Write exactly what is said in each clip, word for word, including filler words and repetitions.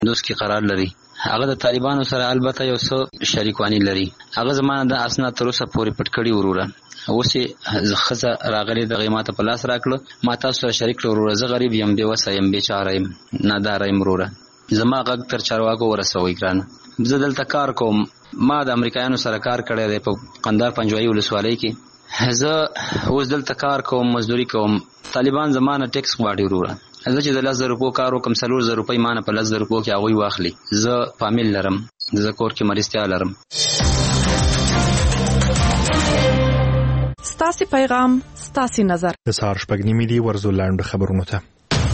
دوست کې قرار لري. هغه د طالبانو سره البته یو څه شریکوانی لري. هغه زمانه د اسناد تر اوسه پورې پټ کړي وروره. اوس یې خزه راغلي دغه ماته په لاس راکړه، ما تاسو سره شریک کړو وروره. زه غریب یم، بې وسه یم، بیچاره یم، ناداره یم وروره. زما غږ تر چارواکو ورسوئ ګرانه. زه دلته کار کوم. ما د امریکایانو سره کار کړی دی په قندهار پنجوایي ولسوالۍ کې. زه اوس دلته کار کوم، مزدوري کوم. طالبان زمانه ټیکس غواړي وروره. زه چې د لس زره روپو کار وکم، څلور زره روپۍ مانه په لس زره روپو کې هغوی واخلي. زه فامیل لرم، زه کور کې مریضتیا لرم. ستاسې پیغام، ستاسې نظر. د سهار شپږ نیمې دي. ورځو لاندو خبرونو ته.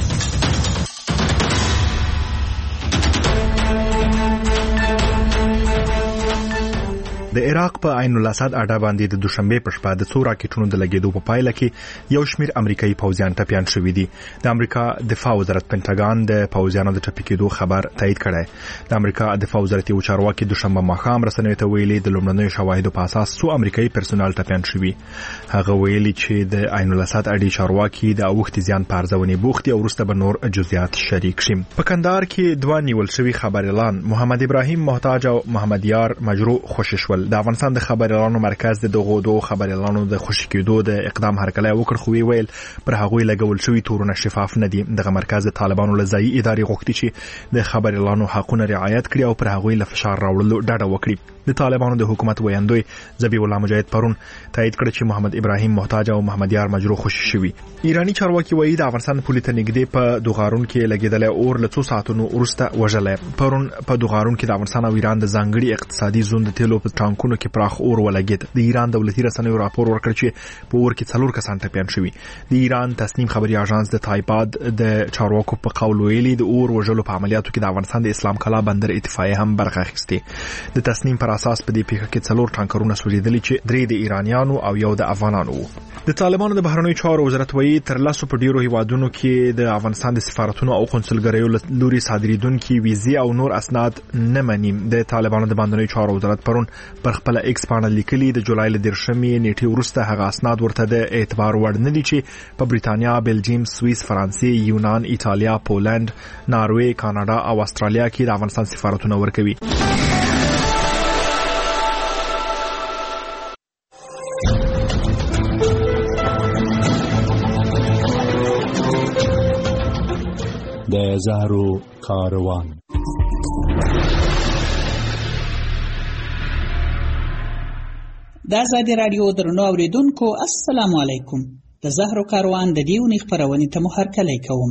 د عراق په عین الاسد اډا باندې د دوشنبه په شپه د څو راکټونو د لګیدو په پایله کې یو شمیر امریکایي پوځیان ټپیان شوي دي. د امریکا دفاع وزارت پینټاګان د پوځیانو د ټپي کېدو خبر تایید کړی. د امریکا دفاع وزارت یو چارواکي دوشنبه ماښام رسنیو ته ویلي د لومړنیو شواهدو په اساس څو امریکایي پرسونل ټپیان شوي. هغه ویلي چې د عین الاسد اډې چارواکي د اوښتي زیان په ارزونې بوخت دي او وروسته به نور جزئیات شریک شي. په کندهار کې دوه نیول شوي خبریالان محمد ابراهیم محتاج او محمد یار مجروح خوشي شول. د افغانستان د خبریالانو مرکز د دغو دوه خبریالانو د خوشي کېدو د اقدام هرکلی وکړ، خو ویل پر هغوی لګول شوي تورونه شفاف نه دي. دغه مرکز د طالبانو له ځایي ادارې غوښتي چې د خبریالانو حقونه رعایت کړي او پر هغوی له فشار راوړلو ډډه وکړي. د طالبانو د حکومت ویاندوی ذبیح الله مجاهد پرون تایید کړ چې محمد ابراهیم محتاج او محمد یار مجروح خوشي شوي. ایرانی چارواکي وایي د افغانستان پولې ته نږدې په دوغارون کې لګېدلی اور له څو ساعتونو وروسته وژلی. پرون په دوغارون کې د افغانستان او ایران د ځانګړي اقتصادي زون د تیلو په ټانکونو کې پراخ اور ولګېد. د ایران دولتي رسنیو راپور ورکړ چې په اور کې څلور کسان ټپیان شوي. د ایران تصنیم خبري اژانس د تایپاد د چارواکو په قول ویلي د اور وژلو په عملیاتو کې د افغانستان د اسلام کلا بندر اتفاقیه هم برخه اخیستې. د تصنیم پر اساس په دې پیښه کې څلور ټانکرونه سوځېدلي چې درې د ایرانیانو او یو د افغانانو وو. د طالبانو د بهرنیو چارو وزارت وایي تر لسو په ډیرو هیوادونو کې د افغانستان د سفارتونو او قونسلګریو لوري صادریدونکي ویزې او نور اسناد نه مني. د طالبانو د باندنیو چارو وزارت پرون پر خپل ایکس باندې لیکلي د جولای له دیرشمې نیټې وروسته هغه اسناد ورته د اعتبار وړ نه دي چې په بریتانیا، بلجیم، سوئیس، فرانسې، یونان، ایتالیا، پولند، ناروې، کاناډا او استرالیا کې د افغانستان سفارتونه ورکوي. د زهرو کاروان. د آزادي راډیو درنو اوریدونکو السلام علیکم. د زهرو کاروان د دې اونۍ خپرونې ته مو هرکلی کوم.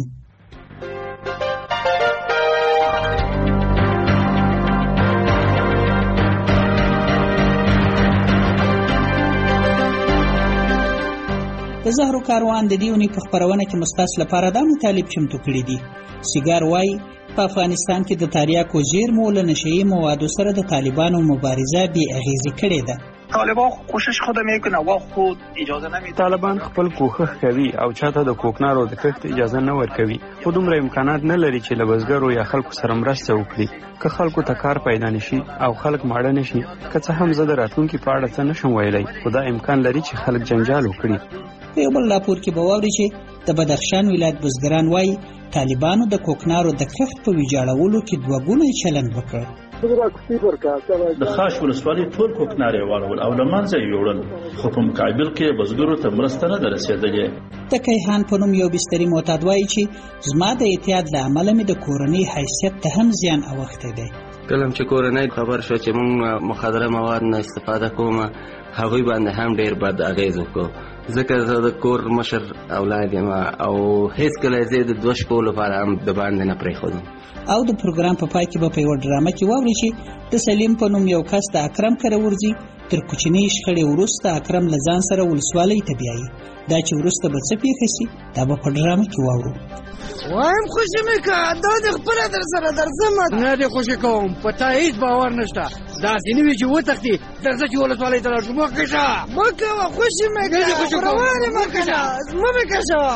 د زهرو کاروان د دې اونۍ په خپرونه کې مستاس لپاره دا مطالب چمتو کړي دي. سیګار وای په افغانستان کې د تریاکو زیرمو له نشهیي موادو سره د طالبانو مبارزه بې اغیزې کړې ده. طالبان کوشش خود میکنه و خود اجازه نمیده. طالبان خپل کوښښ کوي او چاته د کوکنارو د کښت اجازه نه ورکوي. خو دومره امکانات نه لري چې له بزګرو یا خلکو سره مرسته وکړي. که خلکو ته کار پیدا نشي او خلک ماړه نشي، که څه هم زه د راتلونکي په اړه څه نشم ویلی، خو دا امکان لري چې خلک جنجال وکړي. په یو بل راپور کې به واورئ چې د بدخشان ولایت بزګران وایي طالبانو د کوکنارو د کښت په ویجاړولو کې دوه ګونی چلند وکړ. د خاش ولسوالۍ ټول کوکنار یې واړول او له منځه یې یوړل، خو په مقابل کې بزګرو ته مرسته نه ده رسېدلې. د کیهان په نوم یو بستري معتاد وایي چې زما د اعتیاد له امله مې د کورنۍ حیثیت ته هم زیان اوښتی دی. کله چې کورنۍ خبر شو چې موږ مخدره مواد نه استفاده کومه، هغوی باندې هم ډېر بد اغېز وکړو. ځکه زه د کور مشر اولاد یم او هېڅکله زه د دوه شپو لپاره هم د باندې نه پرېښودم. او د پروګرام په پای کې به په یوه ډرامه کې واورئ چې د سلیم په نوم یو کس د اکرم کره ورځي. تر کوچنۍ شخړې وروسته اکرم له ځان سره ولسوالۍ ته بیایي. دا چې وروسته به څه پیښه شي دا به په ډرامه کې واورو. وایم خوشي مې که دا دې خپله در سره درځم. نه دې خوشي کوم، په تا هېڅ باور نشته. داسې نه وي چې وتښتې درځه چې ولسوالۍ ته لاړ شو. مه کشه مه کوه، خوشي مې که روانې مه کشه، مه مې کشه.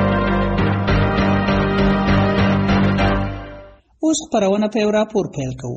اوس خپرونه په یو راپور پیل کوو.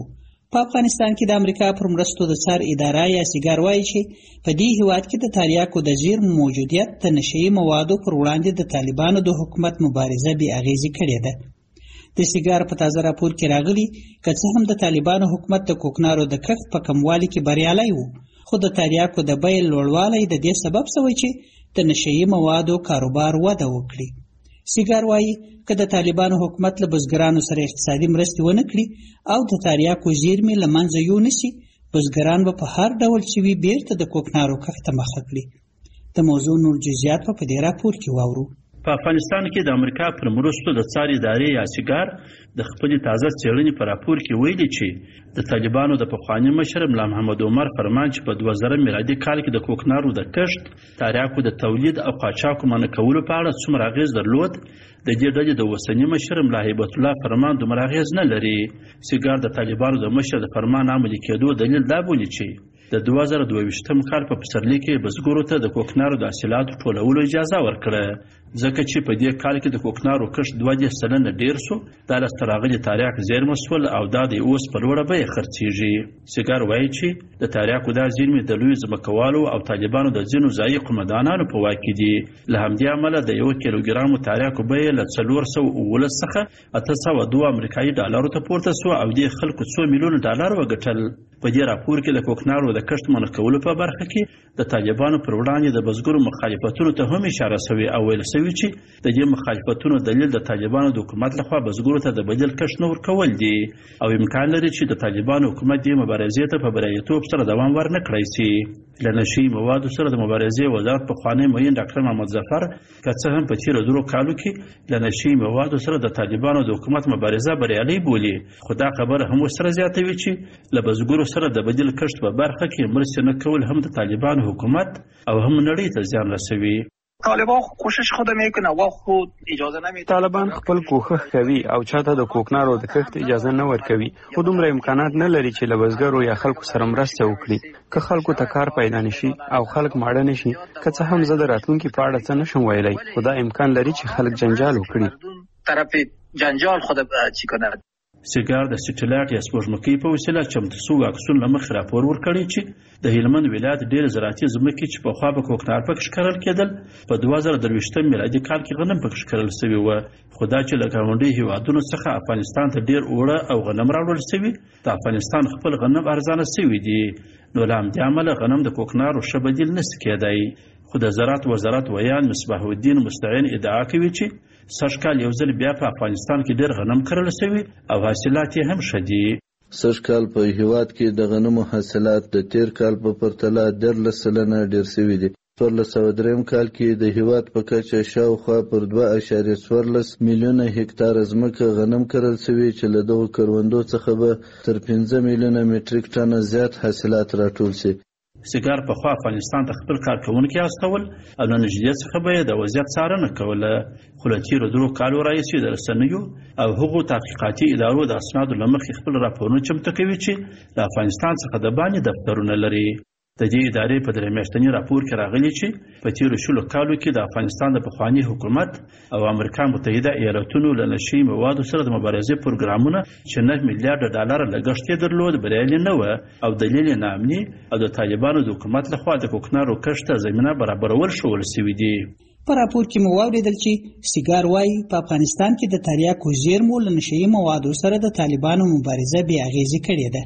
په افغانستان کې د امریکا پر مرستو د څار اداره یا سیګار وایي چې په دې هیواد کې د تریاکو د زیرمو موجودیت د نشهیي موادو پر وړاندې د طالبانو د حکومت مبارزه بې اغیزې کړې ده. د سیګار په تازه راپور کې راغلي که څه هم د طالبانو حکومت د کوکنارو د کښت په کموالي کې بریالی و، خو د تریاکو د بیې لوړوالی د دې سبب شوی چې د نشهیي موادو کاروبار وده وکړي. سیګار وایي که د طالبانو حکومت له بزګرانو سره اقتصادي مرستې ونه کړي او د تریاکو زیرمې له منځه یونیسي، بزګران به په هر ډول چې وي بیرته د کوکنارو کښت ته مخه کړي. د موضوع نور جزئیات په دې راپور کې واورو. په افغانستان کې د امریکا پر مرستو د څار ادارې یا سیګار د خپلې تازه څېړنې په راپور کې ویلي چې د طالبانو د پخواني مشر ملا محمد عمر فرمان چې په دوه زره میلادي کال کې د کوکنارو د کښت، تریاکو د تولید او قاچاقو منع کولو په اړه څومره اغېز درلود، د دې ډلې د اوسني مشر ملا هیبت الله فرمان دومره اغېز نه لري. سیګار د طالبانو د مشر د فرمان عملي کېدو دلیل دا بولي چې د دوه زره دوه ویشتم کال په پسرلي کې بزګرو ته د کوکنارو د حاصلاتو ټولولو اجازه ورکړه، ځکه چې په دې کال کې د کوکنارو کښت دوه دېرش سلنه ډېر سو، دا لاسته راغلي تریاک زیرمه سول او دا د اوس په لوړه بیه خرڅېږي. سیګار وایي چې د تریاکو دا زیرمې د لویو ځمکوالو او طالبانو د ځینو ځایي قومندانانو په واک کې دي. له همدې امله د یو کیلوګرامو تریاکو بیه له څلور سوه اوولس څخه اته سوه دوه امریکایي ډالرو ته پورته سوه او دې خلکو څو میلیونه ډالر وګټل. په دې راپور کې د کوکنارو د کښت منع کولو په برخه کې د طالبانو پر وړاندې د بزګرو مخالفتونو ته هم اشاره شوې او ویل شوي چې د دې مخالفتونو دلیل د طالبانو د حکومت لخوا بزګرو ته د بدیل کښت نه ورکول دي او امکان لري چې د طالبانو حکومت دې مبارزې ته په بریالیتوب سره دوام ورنه کړی سي. له نشهیي موادو سره د مبارزې وزارت پخوانی معین ډاکټر محمد ظفر که څه هم په تېرو درو کالو کې له نشهیي موادو سره د طالبانو د حکومت مبارزه بریالۍ بولي، خو دا خبره هم ورسره زیاتوي چې له بزګرو سره د بدیل کښت په برخه کې مرستې نه کول هم د طالبانو حکومت او هم نړۍ ته زیان رسوي. طالبان کوشش خود میکنه و خود اجازه نمیده. طالبان خپل کوښښ کوي او چاته د کوکنارو د کښت اجازه نه ورکوي، خو دومره امکانات نه لري چې له بزګرو یا خلکو سره مرسته وکړي. که خلکو ته کار پیدا نشي او خلک ماړه نشي، که څه هم زه د راتلونکي په اړه څه نشم ویلی، خو دا امکان لري چې خلک جنجال وکړي. طرف جنجال خود چی کنه. سیګار د سټلایټ یا سپوږمکۍ په وسیله چمتو شوو عکسونو له مخې راپور ورکړی چې د هلمند ولایت ډېر زراعتي ځمکې چې پخوا به کوکنار پکې کرل کېدل په دوه زره درویشتم میلادي کال کې غنم پکې کرل سوي وه، خو دا چې له ګاونډي هیوادونو څخه افغانستان ته ډېر اوړه او غنم راوړل سوي، د افغانستان خپل غنم ارزانه سوي دي، نو له همدې امله غنم د کوکنارو ښه بدیل نشي کېدی. خو د زراعت وزارت ویان مصباح الدین مستعین ادعا کوي چې سږ کال یو ځل بیا په افغانستان کې ډېر غنم کرل سوي او حاصلات یې هم ښه دي. سږ کال په هیواد کې د غنمو حاصلات د تیر کال په پرتله دیارلس سلنه ډېر سوي دي. څوارلس سوه درېیم کال کې د هیواد په کچه شاوخوا پر دوه اعشاریه څوارلس میلیونه هکتاره ځمکه غنم کرل سوي چې له دغو کروندو څخه به تر پنځه میلیونه مټریک ټنه زیات حاصلات راټول سي. سیګار پخوا افغانستان ته خپل کارکوونکي استول او له نږدې څخه به یې د وضعیت څارنه کوله، خو له تېرو درو کالو راهیسې د رسنیو او هغو تحقیقاتي ادارو د اسنادو له مخې خپل راپورونه چمتو کوي چې له افغانستان څخه د باندې دفترونه لري. د دې ادارې په درې میاشتني راپور کې راغلي چې په تېرو شلو کالو کې د افغانستان د پخواني حکومت او امریکا متحده ایالتونو له نشهیي موادو سره د مبارزې پروګرامونه چې نه میلیارډه ډالره لګښت یې درلود بریالي نه وه او دلیل یې ناامني او د طالبانو د حکومت لخوا د کوکنارو کښت ته زمینه برابرول ښوول سوي دي. په راپور کې مو واورېدل چې سیګار وایي په افغانستان کې د تریاکو زیرمو له نشهیي موادو سره د طالبانو مبارزه بې اغېزې کړې ده.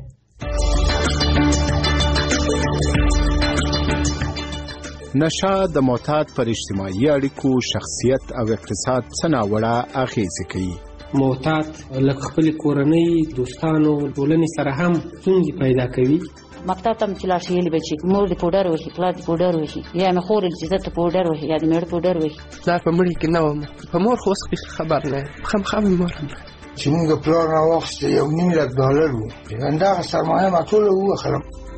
نشه د معتاد پر اجتماعي اړیکو، شخصیت او اقتصاد څه ناوړه اغېزې کوي. معتاد لکه خپلې کورنۍ، دوستانو، ټولنې سره هم ستونزې پیدا کوي. مکتب ته چې لاړ شي ویلې به چې مور دې پوډر وهي، پلار دې پوډر وهي، یا مې خور چې زه ته پوډر وهي یا د مېړه پوډر وهي. پلار په مړي کې نه وم، په مور خو اوس خبر نه یم، خامخا مې مور هم چې موږ پلار راواخیسته یو نیم لک ډالر وو، همدغه سرمایه ما ټوله ووښلم.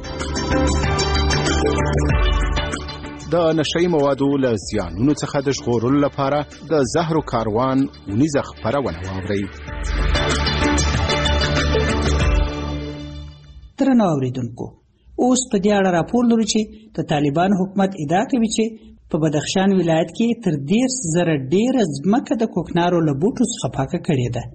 د نشهیي موادو له زیانونو څخه د ژغورلو لپاره د زهرو کاروان اونیزه خپرونه واورئ. درنو اوریدونکو، اوس په دې اړه راپور لرو چې د طالبانو حکومت ادعا کوي چې په بدخشان ولایت کې تر دېرش زره ډېره ځمکه د کوکنارو له بوټو څخه پاکه کړې ده.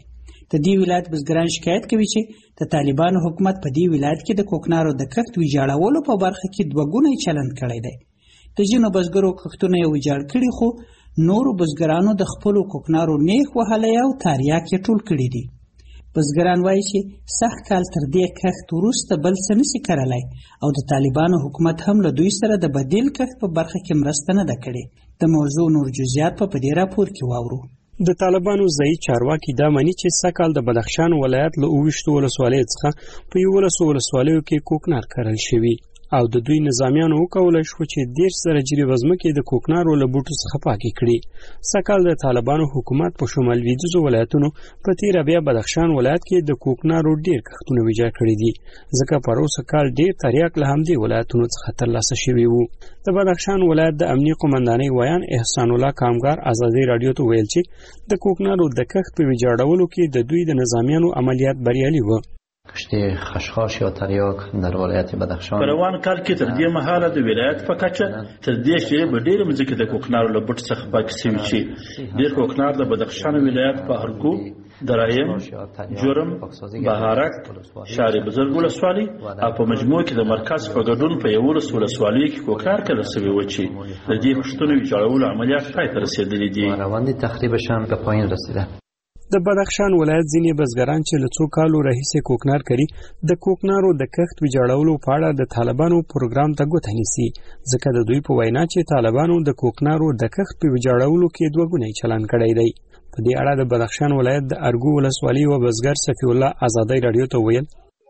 د دې ولایت بزګران شکایت کوي چې د طالبانو حکومت په دې ولایت کې د کوکنارو د کښت ویجاړولو په برخه کې دوه ګونی چلند کړی دی. د ځینو بزګرو کښتونه یې ویجاړ کړي، خو نورو بزګرانو د خپلو کوکنارو نیغ وهلی او تاریاک یې ټول کړي دي. بزګران وایي چې سخت کال تر دې کښت وروسته بل څه نشي کرلی او د طالبانو حکومت هم له دوی سره د بدیل کښت په برخه کې مرسته نه ده کړې. د موضوع نور جزئیات په دې راپور کې واورو. د طالبانو ځایي چارواکي دا مني چې سږکال د بدخشان ولایت له اوویشتو ولسوالیو څخه په یولسو ولسوالیو کې کوکنار کرل شوي او د دوی نظامیانو وکولی شو چې دېرش زره جریبه ځمکې د کوکنارو له بوټو څخه پاکې کړي. سږکال د طالبانو حکومت په شمال لویدیځو ولایتونو په تېره بیا بدخشان ولایت کې د کوکنارو ډېر کښتونه ویجاړ کړي دي، ځکه پروسه کال ډېر تریاک له همدې ولایتونو څخه ترلاسه شوي وو. د بدخشان ولایت د امنیې قومندانۍ ویان احسان الله کامګار ازادۍ راډیو ته ویل چې د کوکنارو د کښت په ویجاړولو کې د دوی د نظامیانو عملیات بریالي وو. کشت خشخاش یا تریاک در ولایت بدخشان په روان کال کې تر دې مهاله د ولایت په کچه تر دې چې په ډېرې مځکې د کوکنارو له بوټ څخه پاکې شوي چې ډېر کوکنار د بدخشان ولایت په ارګو، درایم، جرم، بهارک، شهر بزرګ ولسوالۍ او په مجموع کې د مرکز په ګډون په یولس ولسوالیو کې کوکنار کرل شوي وو چې د دې کښتونو ویجاړولو عملیات پای ته رسېدلي دي. روند تخریبشان به پایین رسیده. د بدخشان ولایت ځینې بزګران چې له څو کالو راهیسې کوکنار کوي د کوکنارو د کښت ویجاړولو په اړه د طالبانو پروګرام ته ګوته نیسي، ځکه د دوی په وینا چې طالبانو د کوکنارو د کښت په ویجاړولو کې دوه ګونی چلند کړی دی. په دې اړه د بدخشان ولایت د ارګو ولسوالۍ و بزګر صفی الله ازادۍ راډیو ته ویل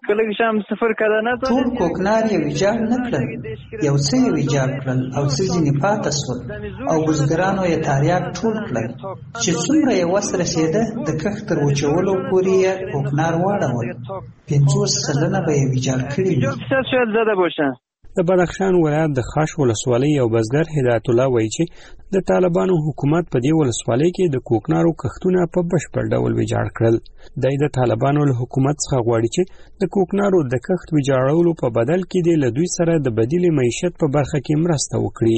ټول کوکنار یې ویجاړ نه کړل، یو څه یې ویجاړ کړل او څه ځینې پاته شول او بزګرانو یې تاریاک ټول کړل چې څومره یې وس رسېده د کښت تر وچولو پورې یې کوکنار واړول، پنځوس سلنه به یې ویجاړ کړي وي. د بدخشان ولایت د خاش ولسوالۍ یو بزګر هدایت الله وایي چې د طالبانو حکومت په دې ولسوالۍ کې د کوکنارو کښتونه په بشپړ ډول ویجاړ کړل. دی د طالبانو له حکومت څخه غواړي چې د کوکنارو د کښت ویجاړولو په بدل کې د له دوی سره د بدیل معیشت په برخه کې مرسته وکړي.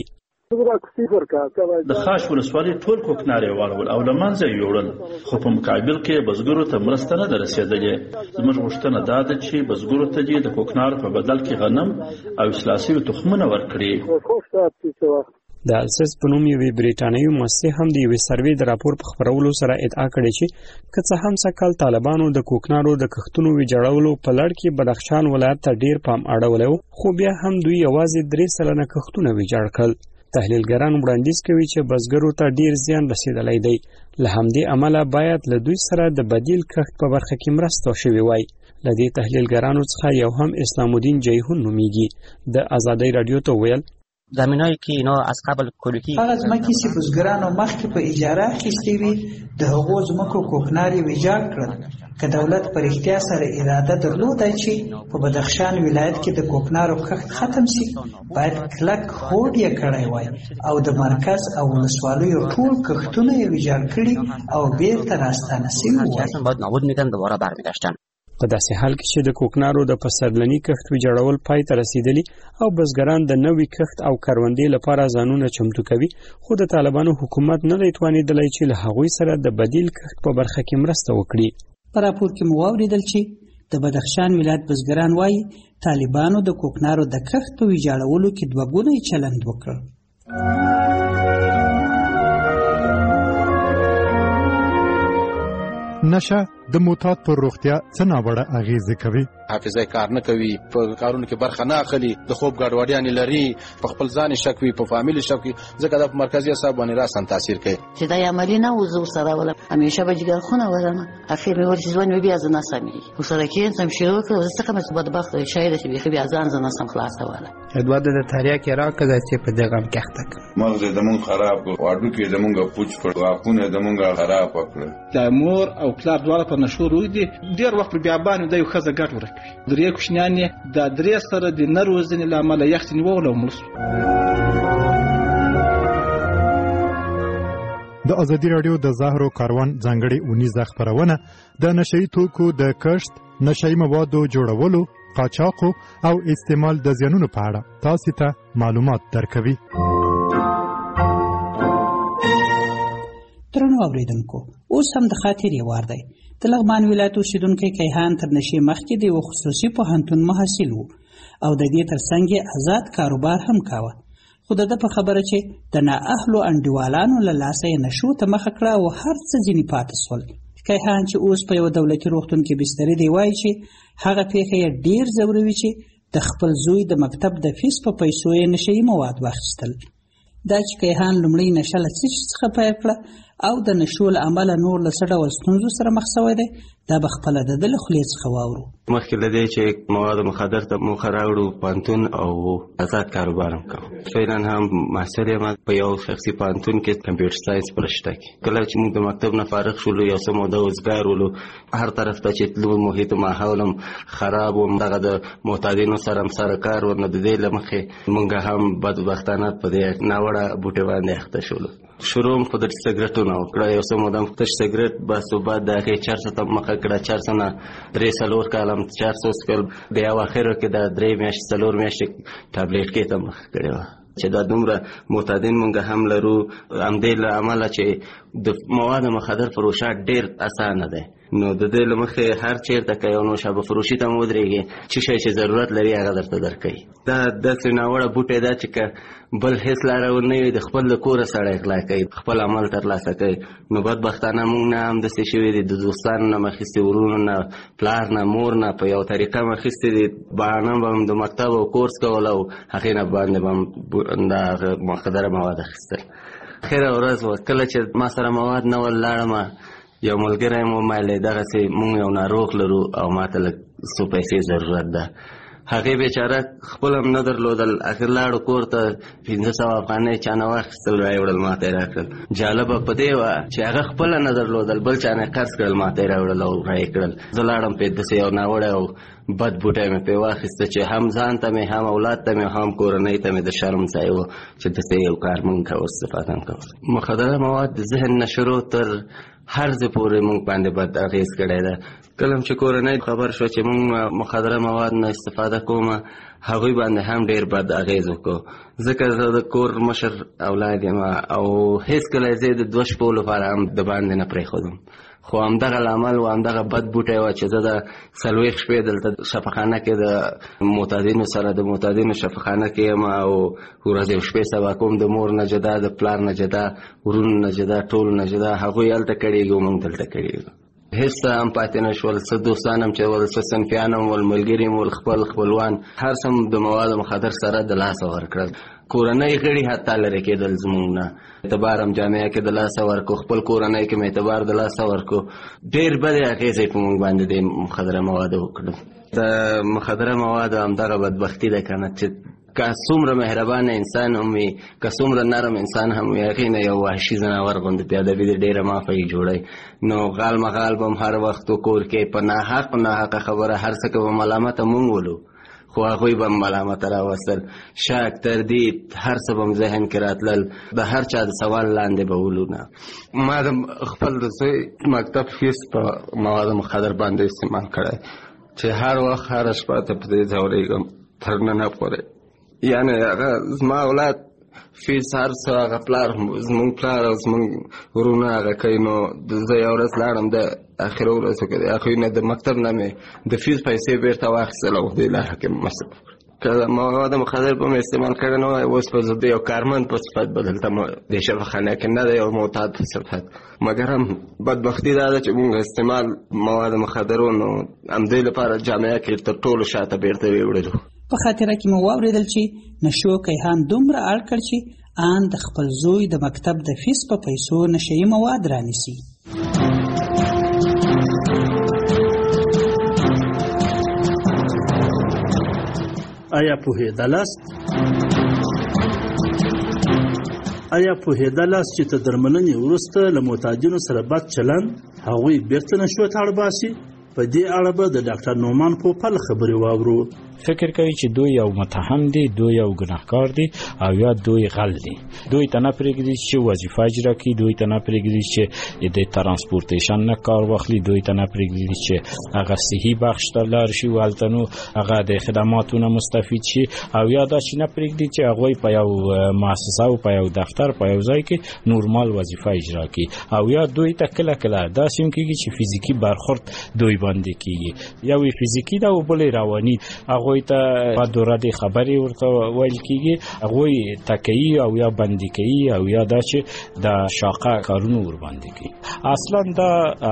د خاش ولسوالۍ ټول کوکنار یې واړول او له منځه یې یوړل، خو په مقابل کې بزګرو ته مرسته نه ده رسېدلې. زموږ غوښتنه دا ده چې بزګرو ته دې د کوکنارو په بدل کې غنم او اصلاح شوي تخمونه ورکړي. د السس په نوم یوې برېټانوي مؤسسې هم د یوې سروې د راپور په خپرولو سره ادعا کړې چې که څه هم سږکال طالبانو د کوکنارو د کښتونو ویجاړولو په لړ کې بدخشان ولایت ته ډېر پام اړولی و، خو بیا هم دوی یوازې درې سلنه کښتونه ویجاړ کړل. تحلیلګران وړاندیز کوي چې بزګرو ته ډیر زیان رسیدلی دی، له همدې امله باید له دوی سره د بدیل کښت په برخه کې مرسته شوې وای. له دې تحلیلګرانو څخه یو هم اسلام الدین جیهون نومیږي، د ازادۍ راډیو ته ویل زمینایی که اینا از قبل کلوکی هغه ځمکې چې بزګرانو مخکې په اجاره اخیستې وي د هغو ځمکو کوکنار یې ویجاړ کړل. که دولت په رښتیا سره اراده درلودای چې په بدخشان ولایت کې د کوکنارو کښت ختم شي، باید کلک هوډ یې کړی وای او د مرکز او ولسوالیو ټول کښتونه یې ویجاړ کړي او بیرته راستانه شوي وای. باید نابود میکردن دوباره برمیگشتن. په داسې حال کې چې د کوکنارو د پسرلني کښت ویجاړول پای ته رسیدلی او بزګران د نوي کښت او کروندې لپاره ځانونه چمتو کوي، خو د طالبانو حکومت نه دی توانېدلی چې له هغوی سره د بدیل کښت په برخه کې مرسته وکړي. په راپور کې مو واورېدل چې د بدخشان ولایت بزګران وایي طالبانو د کوکنارو د کښت په ویجاړولو کې دوه ګونی چلند وکړ. نشه د موتات پر روغتیا څه ناوړه اغیزې کوي؟ حافظه کار نه کوي، په کارونو کې برخه نه اخلي، د خوب ګډوډیانې لري، په خپل ځان شک وي، په فامیل شک وي، ځکه د مرکزي اعصاب باندې راسن تاثیر کوي. چې دا عملی نه وزو سره ولا همیشه به جګر خونه ورم اخر مې ورته ځوان بیا زنه سمي وسره کې سم شروع کړو زه څنګه مې بدبخت شاید چې بیا بیا ځان زنه سم خلاص واله ادوار د تاریخ کې راکړه چې په دغه کښت مغز دمون خراب کړ، واډو کې دمونګه پوچ کړ، واپونه دمونګه خراب کړ. د مور او پلار دواړه په نشو روي دي، ډیر وخت بیا باندې د یو خزه ګټ ورکوي. درې کوشنیان د درې سره د نروزنې لامل یخت نیول او مړ. د ازادي راډیو د زهرو کاروان ځانګړي اونیزه خبرونه د نشئی توکو د کښت، نشئی موادو جوړولو، قاچاقو او استعمال د زیانونو په اړه تاسو ته معلومات درکوي. درنو اوریدونکو، اوس هم د خاطرې وار دی. د لغمان ولایت اوسېدونکی کیهان تر نشې مخکې د یوه خصوصي پوهنتون محصل و او د دې ترڅنګ یې آزاد کاروبار هم کاوه، خو د ده په خبره چې د نااهلو انډیوالانو له لاسه یې نشو ته مخه کړه او هر څه ځینې پاتې سول. کیهان چې اوس په یوه دولتي روغتون کې بستري دی وایي چې هغه پیښه یې ډېر ځوروي چې د خپل زوی د مکتب د فیس په پیسو یې نشه یي مواد واخیستل. دا چې کیهان لومړی نشه له څه څخه پیل کړه او د نشو له امله نور له څه ډول ستونزو سره مخ سوی دی، دا به خپله د ده له خولې څخه واورو. مخکې له دې چې مواد مخدر ته موخه راوړو پوهنتون او آزاد کاروبار هم کوم. فعلا هم محصل یم په یو شخصي پوهنتون کې کمپیوټر ساینس په رشته کې. کله چې موږ د مکتب نه فارغ شولو یو څه موده وزګار ولو، هر طرف ته چې تلو محیط و ماحول هم خراب و، دغه د معتادینو سره هم سره کار و. نو د دې له مخې موږ هم بدبختانه په دې ناوړه بوټې باندې اخته شولو. شروع هم خو د سګرټونو وکړه، یو څه موده تش سګرټ بس، بعد د هغې چرسو ته مخه کړه. چرسو نه درې څلور کاله هم چرس وڅکل، بیا اواخرو کې د درې میاشتې څلور میاشتې ټابلیټکې ته مخه کړې وه چې دا دومره معتادین مونږ هم لرو. همدې له امله چې د مواد مخدر فروشات ډېر اسانه دی، نو د دې له مخې هر چېرته که یو نوشابه فروشي ته هم ودرېږي، څه شی چې ضرورت لري هغه درته درکوي. دا داسې ناوړه بوټی ده چې که بل هېڅ لاره ونه وي، د خپل د کوره سړی غلا کوي، خپل عمل ترلاسه کوي. نو بدبختانه مونږ نه هم داسې شوي دي، د دوستانو نه مخیستې، ورونو نه، پلار نه، مور نه په یو طریقه مخیستې دي. بهانه به هم د مکتب او کورس کول او هغې نه باندې به هم د مخدره مواد اخیستل. خیره ورځ وه، کله چې ما سره مواد نه ول لاړم، یو ملګری مو ویلی دغسې مونږ یو ناروغ لرو او ما ته لږ څو پیسې ضرورت ده. هغې بیچاره خپل هم نه درلودل، اخر لاړو کور ته، پنځه سوه افغانۍ چا نه واخیستل، را یې وړل ما ته یې راکړل. جالبه په دې وه چې هغه خپله نه درلودل، بل چا نه یې قرض کړل، ما ته یې راوړل او را یې کړل. زه لاړم پې داسې یو ناوړی او بد بوټی مې پې واخیسته چې هم ځان ته مې، هم اولاد ته مې، هم کورنۍ ته مې د شرم ځای و چې داسې یو کار مونږ کوو، استفاده هم کوو. مخدره مواد د ذهن نه شروع تر هر ځای پورې مونږ باندې بد اغېز کړی ده. کله چې کورنۍ خبر شو چې مونږ مخدره مواد نه استفاده کومه، هغوی باندې هم ډېر بد اغېز وکړو. ځکه زه د کور مشر اولاد یم او هېڅکله یې زه د دوه شپو لپاره هم د باندې نه پرېښودم. خو همدغه لامل و، همدغه بد بوټی و چې زه د څلوېښت شپې دلته شفاخانه کې د معتادینو سره د معتادینو شفاخانه کې یم او ورځې او شپې سبا کوم، د مور نه جدا، د پلار نه جدا، ورونو نه جدا، ټولو نه جدا. هغوی هلته کړېږي او موږ دلته کړېږو. هېڅ څه هم پاتې نه شول، څه دوستان هم چې ول، څه صنفیان هم ول، ملګري هم ول، خپل خپلوان، هر څه د موادو مخدر سره د لاسه ورکړل. کورنۍ غړي حتی لرې کېدل زموږ نه، اعتبار هم جامعه کې د لاسه ورکو، خپل کورنۍ کې مې اعتبار د لاسه ورکو. ډېر بدې اغېزې په موږ باندې د مخدره موادو وکړل. د مخدره موادو همدغه بدبختي ده که نه، چې که څومره مهربانه انسان هم وي، که څومره نرم انسان هم وي، هغې نه یو وحشي ځناور غوندې پیادوي د ډېره مافه یې جوړوي. نو غال مغال به هم هر وخت کور کې په ناحق ناحقه خبره هر څه که به ملامته مونږ ولو، خو هغوی به هم ملامته راوستل. شک، تردید، هر څه به هم ذهن کې راتلل، د هر چا د سوال لاندې به ولو نه. ما د خپل د زوی مکتب فیس په مواد مخدر باندې استعمال کړی چې هر وخت هره شپه ته په دې ځورېږم تر ننه پورې. یعنې هغه زما اولاد فیس هر څه هغه پلار زمونږ پلار او زمونږ ورونه هغه کوي. نو زه یو ورځ لاړم د اخره ورځو کې د هغوی نه د مکتب نه مې د فیس پیسې بېرته واخیستل او دې لاره کې مصرف کړه. که مواد مخدر به مې استعمال کړی نه وای، اوس به زه د یو کارمند په صفت به دلته د شفاخانه کې نه د یو معتاد په صفت. مګر هم بدبختي دا ده چې مونږ استعمال مواد مخدرو نو همدې لپاره جامعه کې تر ټولو شاته بېرته ویوړلو. په خاطره کې مو واورېدل چې نشو کیهان دومره اړ کړ چې آن د خپل زوی د مکتب د فیس په پیسو نشهیي مواد رانیسي. آیا پوهېدلاست آیا پوهېدلاست چې تر درملنې وروسته له معتادینو سره بد چلند هغوی بیرته نشو ته اړ باسي؟ په دې اړه به د ډاکټر نومان پوپل خبرې واورو. فکر کوي چې دوی یو متهم دي، دوی یو ګناهکار دي او یا دوی غل دي. دوی ته نه پرېږدي چې وظیفه اجرا کړي، دوی ته نه پرېږدي چې د ترانسپورټیشن نه کار واخلي، دوی ته نه پرېږدي چې هغه صحي بخش ته لاړ شي او هلته نو هغه د خدماتو نه مستفید شي، او یا دا چې نه پرېږدي چې هغوی په یو مؤسسه او په یو دفتر په یو ځای کې نورمال وظیفه اجرا کړي، او یا دوی ته کله کله داسې هم کېږي چې فزیکي برخورد دوی باندې کېږي. یو فزیکي ده او بل رواني. هغوی ته په دوره د خبرې ورته ویل کېږي، هغوی تکیي او یا بندي کوي او یا دا چې د شاقه کارونه ورباندې کوي. اصلا دا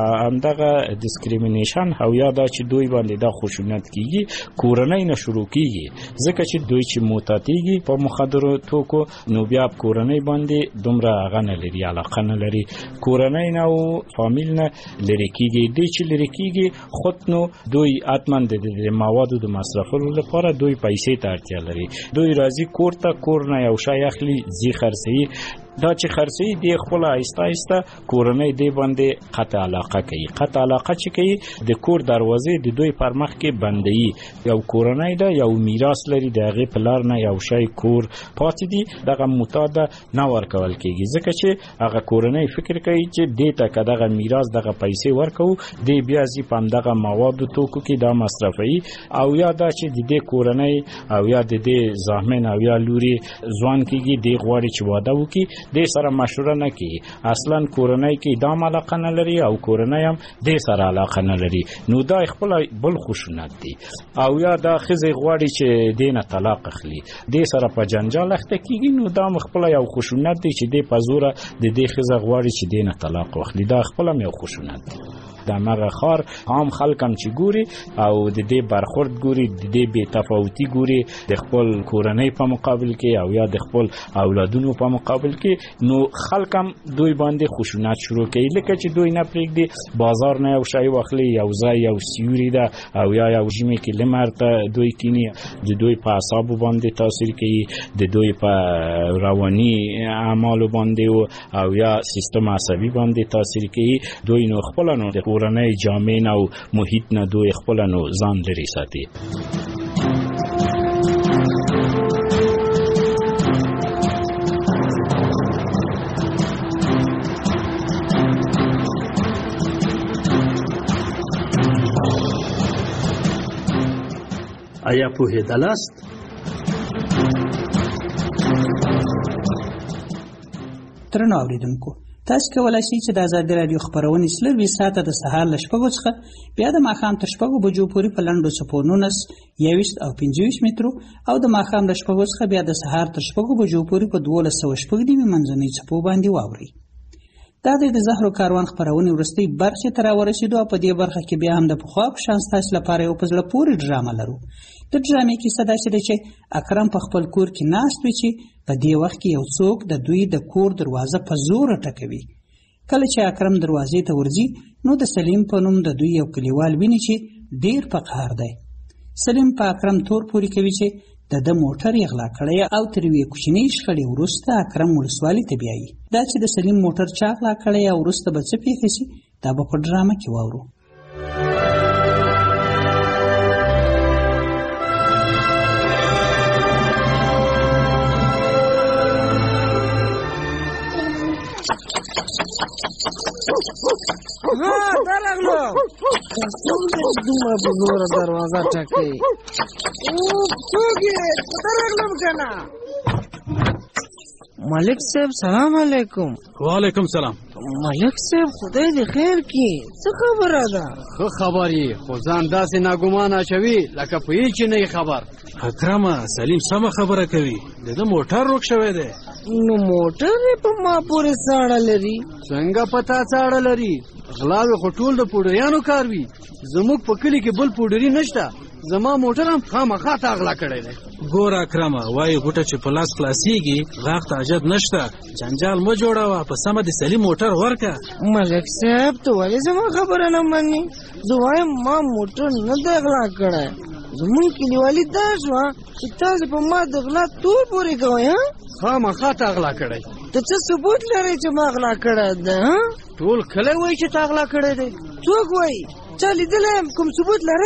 همدغه ډیسکریمینیشن او یا دا چې دوی باندې دا خشونت کېږي کورنۍ نه شروع کېږي، ځکه چې دوی چې معتادېږي په مخدرو توکو نو بیا کورنۍ باندې دومره هغه نه لري، علاقه نه لري، کورنۍ نه او فامیل نه لرې کېږي. دی چې لرې کېږي خود نو دوی حتما د موادو د مصرفولو لپاره دوی پیسې ته اړتیا لري. دوی راځي کور ته، کور نه یو شی اخلي، ځي خرڅوي. دا چې خرڅوي دی خپل آهسته آهسته کورنۍ دی باندې قطع علاقه کوي. قطع علاقه چې کوي د کور دروازې د دوی پر مخ کې بندوي. یو کورنۍ ده، یو میراث لري، د هغې په لار نه یو شی کور پاتې دي، دغه معتاد نه ورکول کېږي، ځکه چې هغه کورنۍ فکر کوي چې دې ته که دغه میراث دغه پیسې ورکوو دی بیا ځي په همدغه موادو توکو کې دا مصرفوي، او یا دا چې د دې کورنۍ او یا د دې زامن او یا لوري ځوان کېږي، دی غواړي چې واده وکړي، دې سره مشوره نه کوي. اصلا کورنۍ کې دام علاقه نه لري او کورنۍ هم دې سره علاقه نه لري، نو دا خپل بل خشونت دی. او یا دا ښځې غواړي چې دې نه طلاق اخلي، دې سره په جنجال اخته کېږي، نو دا خپل یو خشونت دی چې دې په زوره د دې ښځه غواړي چې دې نه طلاق واخلي، دا خپل هم یو خشونت دی. د هغه خار عام خلک هم چې ګوري او د دې برخورد ګوري، د دې بې تفاوتي ګوري د خپل کورنۍ په مقابل کې او یا د خپل اولادونو په مقابل کې، نو خلک هم دوی باندې خشونت شروع کوي. لکه چې دوی نه پرېږدي بازار نه یو شی واخلي، یو ځای یو سیوري ده او یا یو ژمي کې لمر ته دوی کیني، د دوی په اعصابو باندې تاثیر کوي، د دوی په رواني اعمالو باندې او یا سیستم عصبي باندې تاثیر کوي. دوی نو خپل نو د کورنۍ جامع او محیط نه دوی خپل نو ځان لري ساتي. آیا پوهېدلاست؟ درنو اوریدونکو، تاسو کولای شئ چې د ازادي راډیو خبرونه څلور ساعته د سهار له شپږو څخه بیا د ماښام تر شپږو بجو پورې په لنډو څپو نولس، یوویشت او پنځه ویشت مترو او د ماښام له شپږو څخه بیا د سهار تر شپږو بجو پورې په دولس سوه شپږ نوي منځنۍ څپو باندې واورئ. دا د زهرو کاروان خبرونه وروستۍ برخې ته راورسېدو او په دې برخه کې بیا هم د پخوا په شان ستاسو لپاره یو په زړه پورې ډرامه لرو. د ډرامې کیسه داسې ده چې اکرم په خپل کور کې ناست وي چې په دې وخت کې یو څوک د دوی د کور دروازه په زوره ټکوي. کله چې اکرم دروازې ته ورځي نو د سلیم په نوم د دوی یو کلیوال ویني چې ډیر په قهر دی. سلیم په اکرم تور پورې کوي چې د د موټر یې غلا کړی او تر یوې کوچنۍ شخړې وروسته اکرم ولسوالۍ ته بیایي. دا چې د سلیم موټر چا غلا کړی او وروسته به څه پېښه شي دا به په ډرامه کې واورو. ها درغلو دومره په زوره دروازه ټکوي. څوک یې درغلم که نه؟ ملک صاحب سلام علیکم. وعلیکم سلام. ملک صاحب خدای دې خیر کړي، څه خبره ده؟ ښه خبر یې، خو ځان داسې ناګمان اچوي لکه پوهېږي چې نه یې خبر. اکرمه سلیم سمه خبره کوي، د ده موټر روک شوی دی. نو موټر یې په ما پورې څاړه لري؟ څنګه په تا څاړه لري؟ غلاوې خو ټول د پوډریانو کار وي، زموږ په کلي کې بل پوډري نشته، زما موټر هم خامخا تا غلا کړی دی. ګوره اکرمه، وایي غوټه چې په لاس خلاصېږي غاښ ته حاجت نشته، جنجال مه جوړوه، په سمه د سلیم موټر ورکه. ملک صاحب ته ولې زما خبره نه منې؟ زه وایم ما موټر نه دی غلا کړی، زمونږ کلیوالي دا شوه چې تاسې په ما د غلا تور پورې کوئ. ها خامخا تا غلا کړی. ته څه ثبوت لرې چې ما غلا کړی دی؟ ټول کلی وایي چې تا غلا کړی دی. څوک وایي؟ چا لیدلی یم؟ کوم ثبوت لرئ؟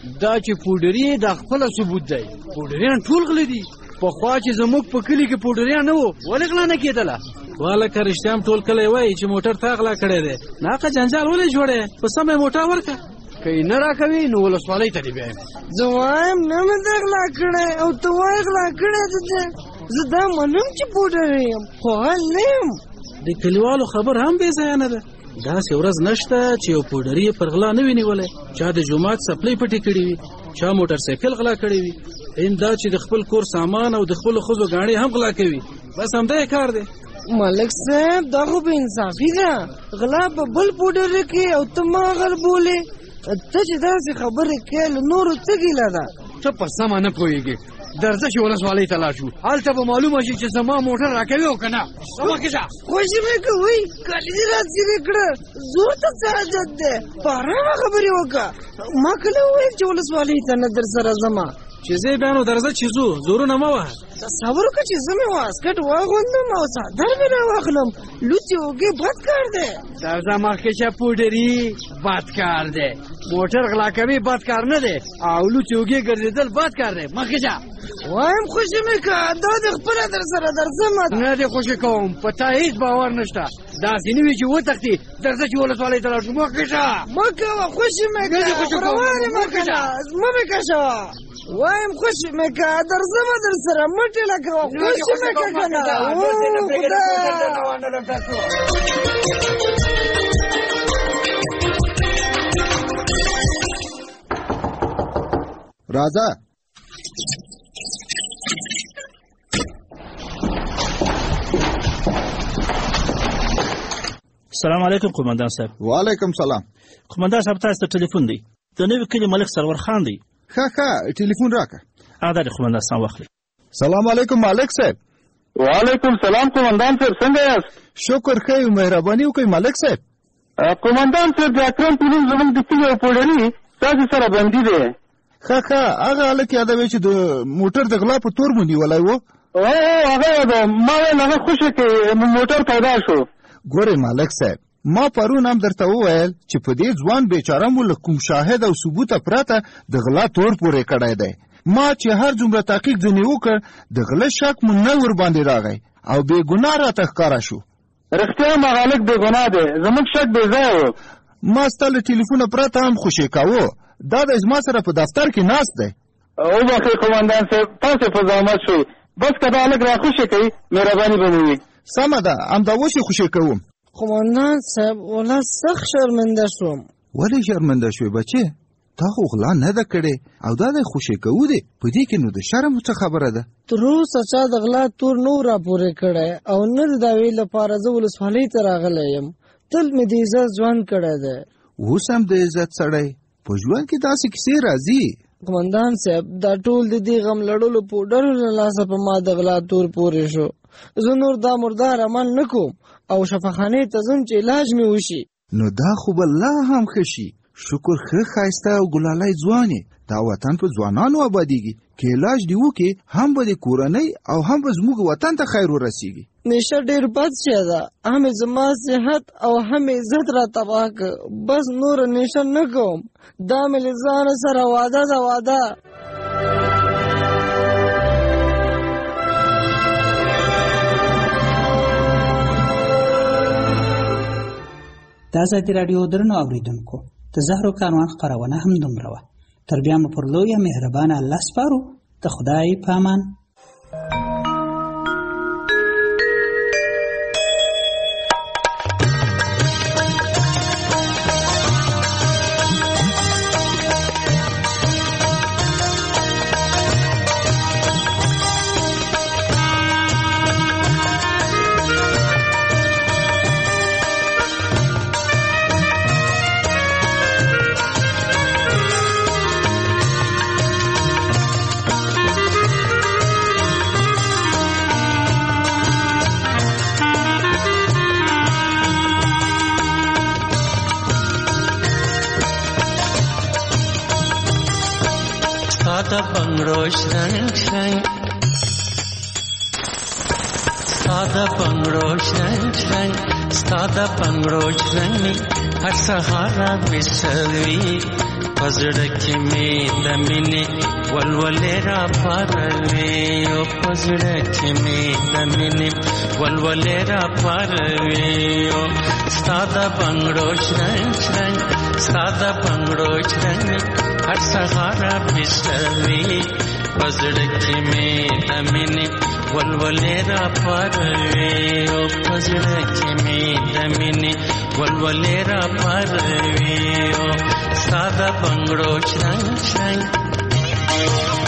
دا چې پوډري د خپل ثبوت دی پوډریان ټول غلي دي پخوا چې زموږ په کلي کې پوډریان نه وو ولې غلا نه کېدله والا که رښتیا هم ټول کلی وایي چې موټر تا غلا کړی دی ناقه جنجال ولې جوړی په سمه موټر ورکړه که یې نه راکوي نو ولسوالۍ ته دې بیایم زه وایم نه مې ده غلا کړی او ته وایې غلا کړی ده زه دا منم چې پوډر یم خو حل نه یم د کلیوالو خبر هم بې ځایه نه ده داسې ورځ نشته چې یو پوډري پر غلا نه وي نیولی چا د جومات سپلۍ پټې کړي وي چا موټر سایکل غلا کړی وي این دا چې د خپل کور سامان او د خپلو ښځو ګاڼې هم غلا کوي بس همدا یې کار دی ملک صاحب دا خو بې انصافي ده غلا په بل پوډر کې او ته ما غل بولې ته چې داسې خبرې کوې له نورو څه ګیله ده ته په سمه نه پوهېږې درځه چې ولسوالۍ ته لاړ شو هلته به معلومه شي چې زما موټر راکوي او که نه مخکې شه خوشي مې کوئ کالي دې راڅېرې کړه زور ته څه حاجت دی په ارامه خبرې وکړه ما کله وویل چې ولسوالۍ ته نه در سره ځمه چې زه بیا نو درځه چې ځو زورونه مه وهه تصور وکړه چې زه مې واسکټ واغوندم او څادر مې راواخلم لوڅې اوږې بد کار دی درځه مخکې شه پوډري بد کار دی موټر غلا کوي بد کار نه دی او لوڅې اوږې ګرځېدل بد کار دی مخکې شه وایم خوشي مې که دا دې خپله در سره درځم نه دې خوشي کوم په تا هېڅ باور نشته داسې نه وي چې وتښتې درځه چې ولسوالۍ ته لاړ شو مخکې شه مه کوه خوشي مې که روانې مه کړه مه مې کشوه وایم خوشي مې که درځم در سره مټې لکوه خوشي مې که که نه راځه السلام علیکم قومندان صاحب. وعلیکم سلام. قومندان صاحب تاسو ته ټلیفون دی د نوي کلي ملک سرور خان دی. ښه ښه ټلیفون راکړه. ادا دی قومندان صاحب واخلئ. سلام علیکم مالک صاحب. وعلیکم سلام قومندان صاحب څنګه یاست؟ شکر ښه یو مهرباني وکړئ مالک صاحب. قومندان صاحب د اکرم پولیس زموږ د کلي یو پوډري تاسو سره بندي دی. ښه ښه هغه هلک یادوي چې د موټر د غلا په تور مو نیولی و. او هغه یاده ما ویل هغه خوشې کې موټر پیدا شو. ګورئ مالک صاحب ما پرون هم درته وویل چې په دې ځوان بیچاره مو له کوم شاهد او ثبوته پرته د غلا تور پورې کړی دی. ما چې هر څومره تحقیق ځینې وکړ د غله شک مو نه ورباندې راغی او بې ګناه راته ښکاره شو. رښتیا هم هغه هلک بې ګناه دی زموږ شک بې ځایه و. ما ستا له ټلیفونه پرته هم خوشې کاوه دا دی زما سره په دفتر کې ناست دی. وبخئ قومندان صاحب تاسې په زحمت شوئ بس که دا هلک را خوشې کوي مهرباني به مو وي. سمه ده همدا اوس یې خوشې کوم. قومندان صاحب والله سخت شرمنده شوم. ولې شرمنده شوې بچې؟ تا خو غلا نه ده کړې او دا دی خوشې کوو دی په دې کې نو د شرم څه خبره ده؟ تر اوسه چا د غلا تور نه راپورې کړی او نه د دعوې لپاره زه ولسوالۍ ته راغلی یم. تل مې د عزت ژوند کړی دی. اوس هم د عزت سړی په ژوند کې داسې کیسې راځي. قومندان صاحب دا ټول د دې غم لړلو پوډرو له لاسه په ما د غلا تور پورې شو. زه نور دا مردار عمل نه کوم او شفاخانې ته ځم چې علاج مې وشي. نو دا خو به لا هم ښه شي. شکر ښه ښایسته او ګلالی ځوان یې دا وطن په ځوانانو آبادیږي که علاج دې وکړې هم به د کورنۍ او هم به زموږ وطن ته خیر ورسیږي. نشه ډېر بد شی ده هم زما صحت او هم عزت را تباه که بس نور نشه نه کوم دا مې له ځانه سره واده ده واده. د ازادي راډیو درنو اوریدونکو د زهرو کاروان خپرونه هم دومره وه. تر بیا مو پر لویه مهربانه الله سپارو. د خدای په امان. Sada bangrosh rang rang, sada bangrosh rang rang, sada bangrosh rang mi har sahara bisavi, پزړه کې مې د مینې ولولې را پاروي او پزړه کې مې د مینې ولولې را پاروي او ساده بنگړو شرنګ شرنګ ساده بنگړو شرنګ هر سهار بسوي پزړه کې مې د مینې ولولې را پاروي او پزړه کې مې د مینې ولولې را پاروي او ساده بنگړو شرنګ شرنګ